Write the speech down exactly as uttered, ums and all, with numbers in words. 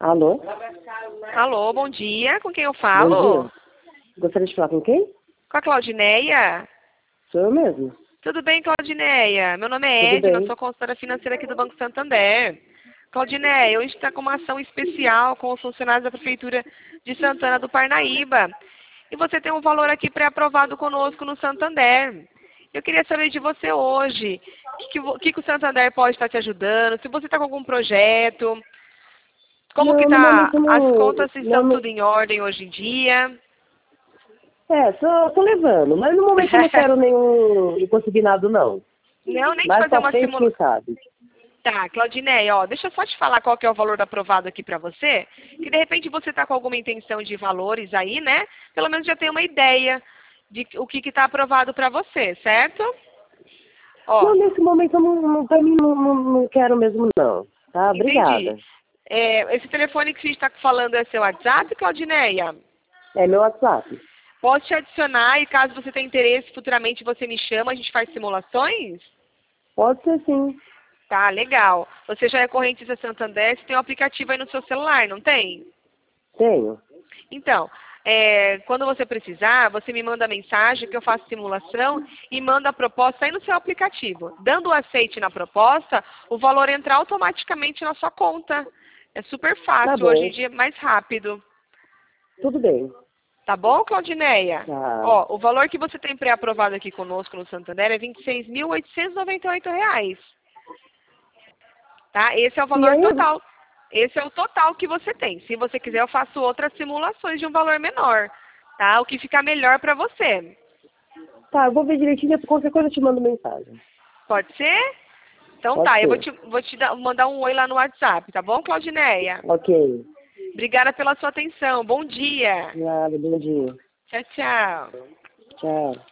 Alô? Alô, bom dia. Com quem eu Bom falo? dia. Gostaria de falar com quem? Com a Claudineia? Sou eu mesmo. Tudo bem, Claudineia? Meu nome é Tudo Edna, eu bem. sou consultora financeira aqui do Banco Santander. Claudineia, hoje está com uma ação especial com os funcionários da Prefeitura de Santana do Parnaíba. E você tem um valor aqui pré-aprovado conosco no Santander. Eu queria saber de você hoje, o que, que, vo- que que o Santander pode estar te ajudando, se você está com algum projeto, como que Não, no tá, momento as não. contas se não, estão não tudo em ordem hoje em dia. é, só tô levando, mas no momento eu não quero nenhum consignado, não. Não, nem te Mais fazer pra uma frente, quem simulação. sabe? Tá, Claudineia, ó, deixa eu só te falar qual que é o valor aprovado aqui pra você, que de repente você tá com alguma intenção de valores aí, né? Pelo menos já tem uma ideia de o que que tá aprovado pra você, certo? Não, Ó, nesse momento eu não, não, pra mim não, não, não quero mesmo, não. Tá? entendi. Obrigada. É, esse telefone que você está falando é seu WhatsApp, Claudineia? É meu WhatsApp. Posso te adicionar e caso você tenha interesse, futuramente você me chama, a gente faz simulações? Pode ser sim. Tá, legal. Você já é correntista Santander, você tem um aplicativo aí no seu celular, não tem? Tenho. Então, é, quando você precisar, você me manda mensagem que eu faço simulação e manda a proposta aí no seu aplicativo. Dando o aceite na proposta, o valor entra automaticamente na sua conta. É super Tá fácil, hoje em bom. dia é mais rápido. Tudo bem. Tá bom, Claudineia? Tá. Ó, o valor que você tem pré-aprovado aqui conosco no Santander é vinte e seis mil oitocentos e noventa e oito reais. Tá? Esse é o E valor aí, total. Esse é o total que você tem. Se você quiser, eu faço outras simulações de um valor menor, tá? O que ficar melhor para você. tá, eu vou ver direitinho, qualquer coisa eu te mando mensagem. Pode ser? Então Pode tá, eu vou ser. te, vou te dar- mandar um oi lá no WhatsApp, tá bom, Claudineia? Ok. Obrigada pela sua atenção. Bom dia. Nada, bom dia. Tchau, tchau. Tchau.